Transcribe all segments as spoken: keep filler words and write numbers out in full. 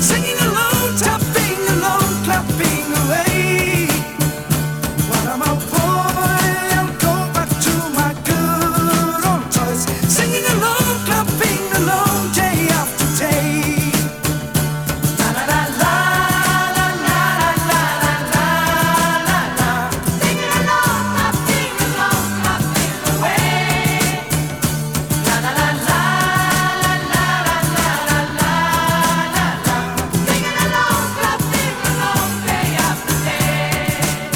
singing along, tapping along, clapping away. When I'm a boy, I'll go back to my good old toys, singing along, clapping along, day after day. La la la la la la la la la la la, singing along, clapping along, clapping away. La la la la la la la la la la la, singing along, clapping along, day after day.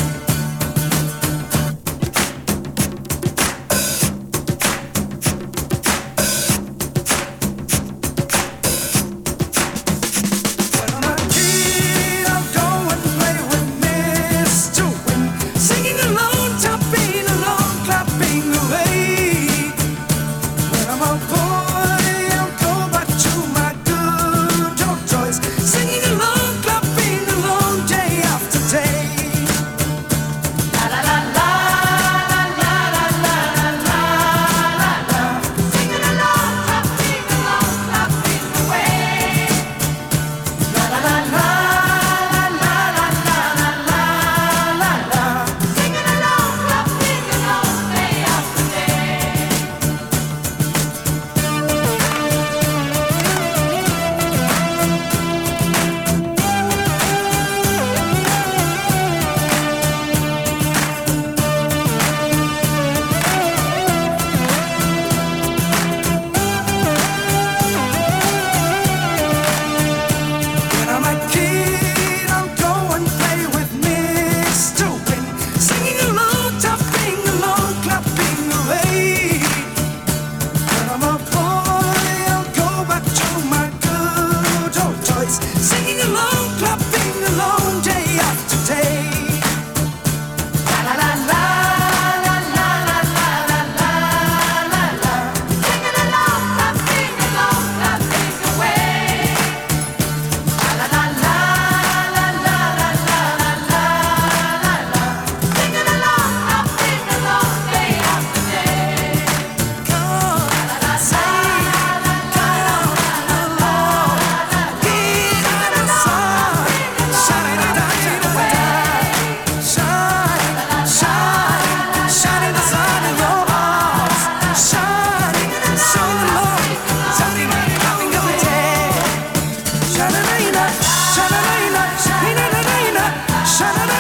When I'm a kid, I'll go and play with Mister Wing, singing along, tapping along, clapping away. When I'm a boy, I'll go back to my good old toys, singing along, clapping along, day after day. La la la la la la la la la la la, singing along, clapping along, clapping away. La la la la la la la la la la la, singing along, clapping along, day after day. When I'm a kid, I'll go and play with Mister Wing, singing along, tapping along, clapping away. When I'm a boy, I'll go back to my good old toys, singing along, clapping along, day after day. La la la la la la la la la la la la, singing along, clapping along, clapping away. La la la la la la la la la la la, singing along, clapping along, day after day. Come on, la la say, come on, la la la, get out of sight, shine it out, shine it out, shine, shine, shine the sun in your eyes, shine, show the Lord, something like nothing of a day. Sha-la-la-la, sha-la-la-la, sha-la-la-la, sha-la-la-la.